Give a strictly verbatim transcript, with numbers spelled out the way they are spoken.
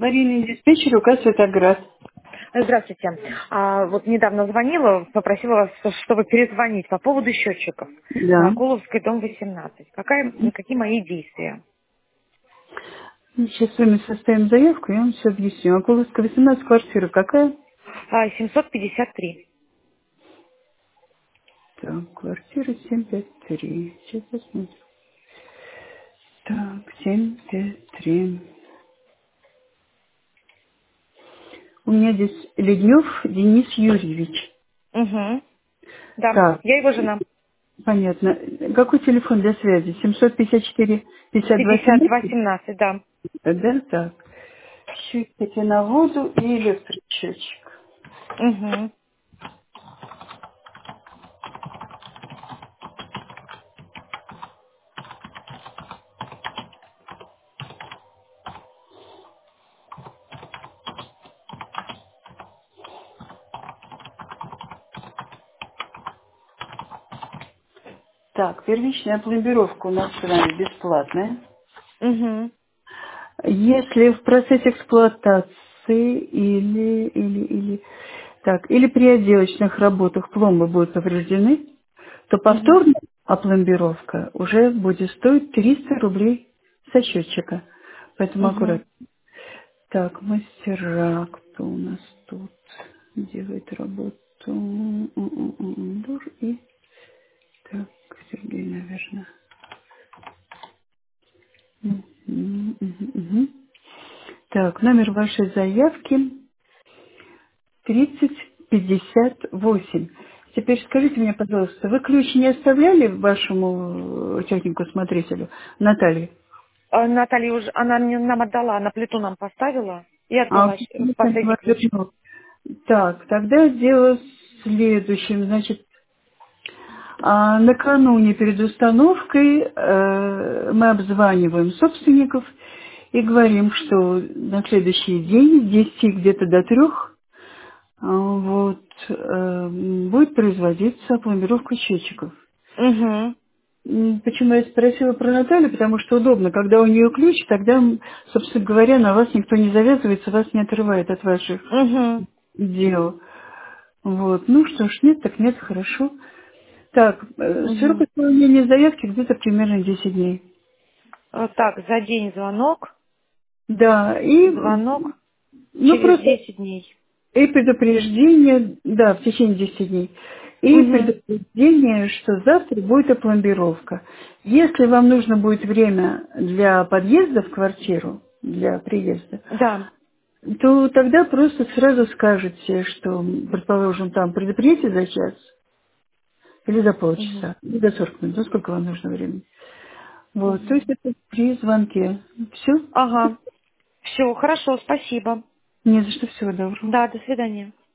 Аварийный диспетчер указ Светоград. Здравствуйте. А, вот недавно звонила, попросила вас, чтобы перезвонить по поводу счетчиков на Да. Акуловской, дом восемнадцать. Какая, какие мои действия? Сейчас с вами составим заявку, я вам все объясню. Акуловская, восемнадцать, квартира какая? А, семьсот пятьдесят три. Так, квартира семь пять три. Сейчас посмотрим. Так, семь пять три. У меня здесь Леднев Денис Юрьевич. Угу. Да, Так, я его жена. понятно. Какой телефон для связи? семьсот пятьдесят четыре пятьдесят два пятьдесят два семнадцать? семнадцать, да. Да, так. Счетчики на воду и электросчетчик. Угу. Так, первичная пломбировка у нас с вами бесплатная. Угу. Если в процессе эксплуатации или, или, или, так, или при отделочных работах пломбы будут повреждены, то Угу. повторная опломбировка уже будет стоить триста рублей со счетчика. Поэтому Угу. аккуратно. Так, мастера, кто у нас тут делает работу? М, м, м, м, Дур и... Так, Сергей, наверное. Мгм, мгм, мгм. Так, номер вашей заявки тридцать пятьдесят восемь. Теперь скажите мне, пожалуйста, вы ключ не оставляли вашему э, технику-смотрителю Наталье? А, Наталья уже, она мне, нам отдала, на плиту нам поставила и А, отдала щ- последний ключ. вернул. Так, тогда дело в следующем. Значит, а, накануне перед установкой э, мы обзваниваем собственников и говорим, что на следующий день, с десяти где-то до трех, А, Вот, э, будет производиться пломбировка счетчиков. Угу. М, Почему я спросила про Наталью? Потому что удобно, когда у нее ключ, тогда, м, собственно говоря, на вас никто не завязывается, вас не отрывает от ваших Угу. дел. Вот. Ну что ж, нет, так нет, хорошо. Так, э, срок Угу. исполнения заявки где-то примерно десять дней. Так, за день звонок, Да, и, м, звонок ну через просто десять дней. И предупреждение, да, в течение десяти дней. И Угу. предупреждение, что завтра будет опломбировка. Если вам нужно будет время для подъезда в квартиру, для приезда, Да. то тогда просто сразу скажете, что, предположим, там предупредите за час или за Угу. полчаса, или за сорок минут, ну сколько вам нужно времени. Вот, то есть Угу. это при звонке. Все? Ага. Все, хорошо, спасибо. Не за что, всего доброго. Да, до свидания.